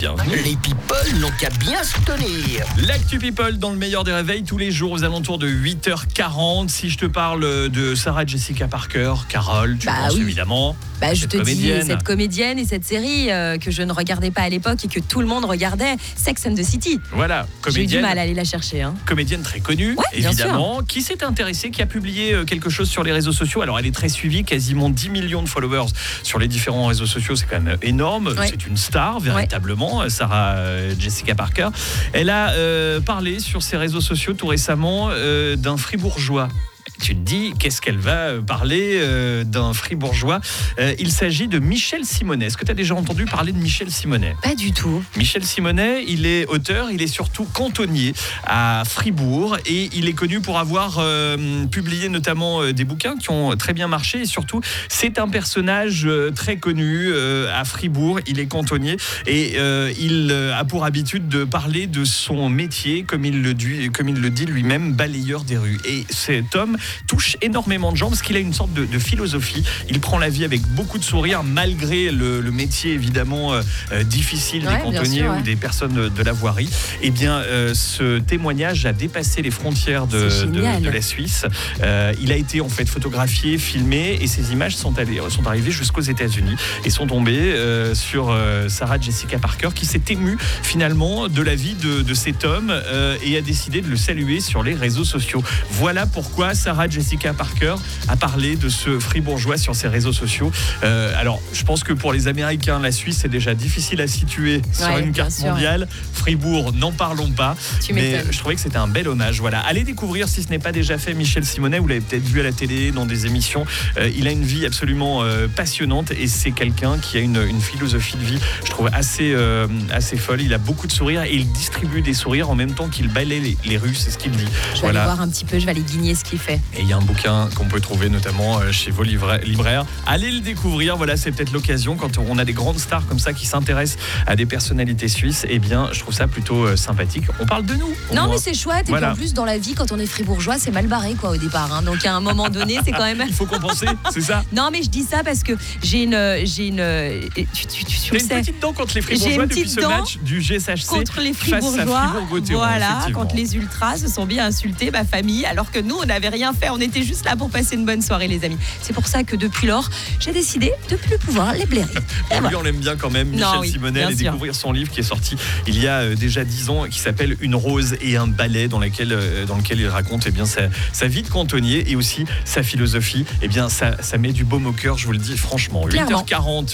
Les people n'ont qu'à bien se tenir. L'actu people dans le meilleur des réveils tous les jours aux alentours de 8h40. Si je te parle de Sarah Jessica Parker, Carole, tu penses oui. Évidemment. Je te dis, cette comédienne et cette série que je ne regardais pas à l'époque et que tout le monde regardait, Sex and the City. Voilà, J'ai eu comédienne. du mal à aller la chercher. Comédienne très connue, évidemment, qui s'est intéressée, qui a publié quelque chose sur les réseaux sociaux. Alors elle est très suivie, quasiment 10 millions de followers sur les différents réseaux sociaux, c'est quand même énorme. Ouais. C'est une star, véritablement, Sarah Jessica Parker. Elle a parlé sur ses réseaux sociaux tout récemment d'un fribourgeois. Tu te dis, qu'est-ce qu'elle va parler d'un fribourgeois? Il s'agit de Michel Simonet. Est-ce que tu as déjà entendu parler de Michel Simonet? Pas du tout. Michel Simonet, il est auteur, il est surtout cantonnier à Fribourg et il est connu pour avoir publié notamment des bouquins qui ont très bien marché et surtout, c'est un personnage très connu à Fribourg. Il est cantonnier et il a pour habitude de parler de son métier, comme il le dit lui-même, balayeur des rues. Et cet homme touche énormément de gens parce qu'il a une sorte de philosophie. Il prend la vie avec beaucoup de sourire malgré le métier évidemment difficile des cantonniers ou des personnes de la voirie. Et bien, ce témoignage a dépassé les frontières de la Suisse. Il a été en fait photographié, filmé et ces images sont arrivées jusqu'aux États-Unis et sont tombées sur Sarah Jessica Parker qui s'est émue finalement de la vie de cet homme et a décidé de le saluer sur les réseaux sociaux. Voilà pourquoi Sarah Jessica Parker a parlé de ce fribourgeois sur ses réseaux sociaux. Alors, je pense que pour les Américains, la Suisse, c'est déjà difficile à situer sur une carte mondiale. Fribourg, n'en parlons pas. Mais je trouvais que c'était un bel hommage. Voilà. Allez découvrir, si ce n'est pas déjà fait, Michel Simonet. Vous l'avez peut-être vu à la télé, dans des émissions. Il a une vie absolument passionnante et c'est quelqu'un qui a une philosophie de vie, je trouve, assez folle. Il a beaucoup de sourires et il distribue des sourires en même temps qu'il balaie les rues. C'est ce qu'il dit. Je vais aller voir un petit peu, je vais aller guigner ce qu'il fait. Et il y a un bouquin qu'on peut trouver notamment chez vos libraires. Allez le découvrir, voilà, c'est peut-être l'occasion quand on a des grandes stars comme ça qui s'intéressent à des personnalités suisses. Eh bien, je trouve ça plutôt sympathique. On parle de nous. Non, mais c'est chouette. Et puis en plus, dans la vie, quand on est fribourgeois, c'est mal barré au départ. Donc à un moment donné, c'est quand même. Il faut compenser, c'est ça? Non, mais je dis ça parce que j'ai une. Tu T'as une petite dent contre les fribourgeois depuis ce match du GSHC contre les fribourgeois. Voilà, quand les ultras se sont bien insultés ma famille, alors que nous, on n'avait rien fait. On était juste là pour passer une bonne soirée, les amis. C'est pour ça que depuis lors, j'ai décidé de plus pouvoir les blairer. Lui, on l'aime bien quand même, Michel Simonet. Allez découvrir son livre qui est sorti il y a déjà 10 ans, qui s'appelle Une rose et un balai, dans lequel il raconte sa vie de cantonnier et aussi sa philosophie. Ça met du baume au cœur, je vous le dis franchement. 8h40.